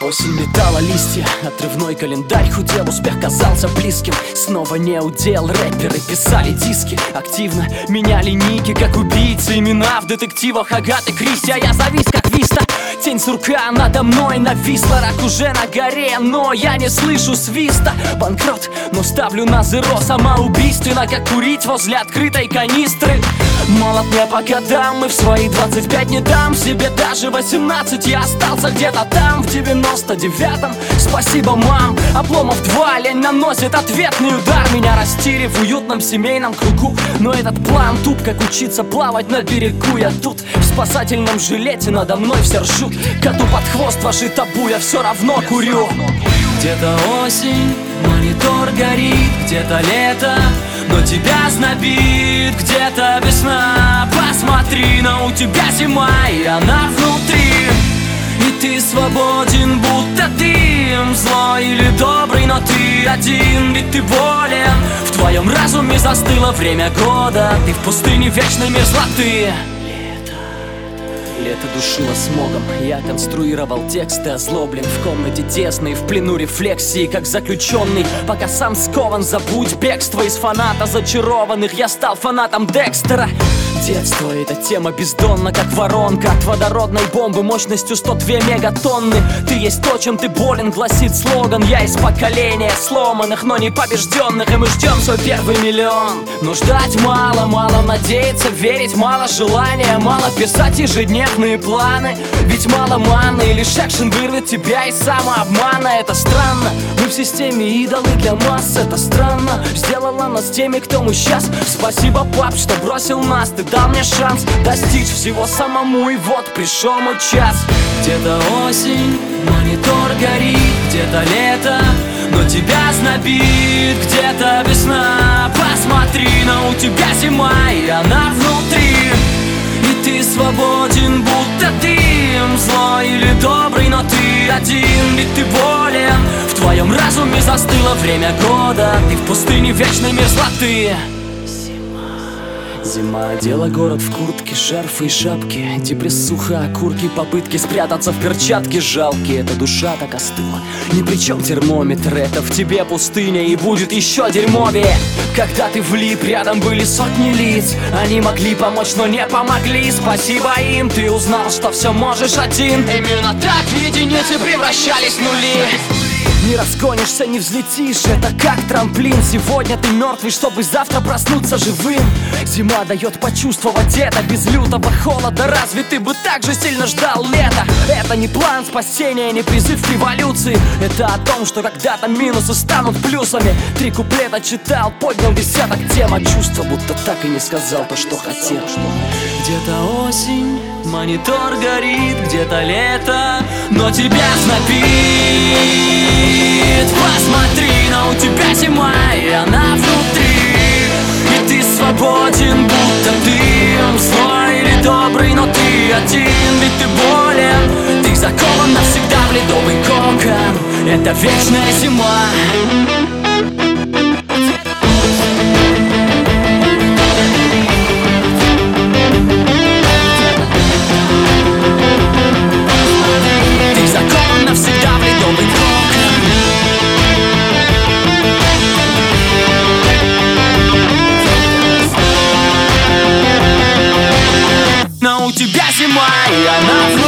Осень метала листья, отрывной календарь худел, успех казался близким. Снова не удел, рэперы писали диски, активно меняли ники, как убийцы. Имена в детективах Агаты Кристи, а я завис как виста. Тень сурка надо мной нависла, рак уже на горе, но я не слышу свиста. Банкрот, но ставлю на зеро, самоубийственно, как курить возле открытой канистры. Молод мне по годам, и в свои 25 не дам себе даже 18. Я остался где-то там, в 99-м. Спасибо, мам, обломов 2, лень наносит ответный удар. Меня растили в уютном семейном кругу, но этот план туп, как учиться плавать на берегу. Я тут в спасательном жилете, надо мной все ржут. Коту под хвост ваши табу, я все равно курю. Где-то осень, монитор горит, где-то лето, но тебя знобит, где-то весна. Посмотри, но у тебя зима, и она внутри. И ты свободен, будто дым, злой или добрый, но ты один. Ведь ты болен, в твоем разуме застыло время года. Ты в пустыне вечной мерзлоты. Лето душило смогом, я конструировал тексты, озлоблен в комнате тесной, в плену рефлексии, как заключенный. Пока сам скован, забудь бегство из фаната зачарованных. Я стал фанатом Декстера. Детство — это тема бездонна, как воронка от водородной бомбы мощностью 102 мегатонны. Ты есть то, чем ты болен, гласит слоган. Я из поколения сломанных, но не побежденных, и мы ждем свой первый миллион. Но ждать мало, мало надеяться, верить мало, желания мало, писать ежедневные планы. Ведь мало маны, и лишь экшен вырвет тебя из самообмана. Это странно, мы в системе идолы для масс. Это странно, сделала нас теми, кто мы сейчас. Спасибо, пап, что бросил нас. Ты дал мне шанс достичь всего самому, и вот пришел мой час. Где-то осень, монитор горит, где-то лето, но тебя знобит, где-то весна. Посмотри, но у тебя зима, и она внутри. И ты свободен, будто дым, злой или добрый, но ты один. Ведь ты болен, в твоем разуме застыло время года. Ты в пустыне вечной мерзлоты. Зима одела город в куртке, шарфы и шапки, депрессуха, окурки, попытки спрятаться в перчатки жалкие. Эта душа так остыла, ни при чем термометр. Это в тебе пустыня, и будет еще дерьмовее. Когда ты влип, рядом были сотни лиц. Они могли помочь, но не помогли. Спасибо им, ты узнал, что все можешь один. Именно так в единицы превращались нули. Не разгонишься, не взлетишь, это как трамплин. Сегодня ты мертвый, чтобы завтра проснуться живым. Зима дает почувствовать это без лютого холода. Разве ты бы так же сильно ждал лета? Это не план спасения, не призыв к революции. Это о том, что когда-то минусы станут плюсами. 3 куплета читал, поднял десяток тем, а чувство, будто так и не сказал то, что хотел. Где-то осень, монитор горит, где-то лето, но тебя знобит. Посмотри, но у тебя зима, и она внутри. И ты свободен, будто дым, злой или добрый, но ты один. Ведь ты болен, ты закован навсегда в ледовый кокон. Это вечная зима. У тебя зима, и она внутри.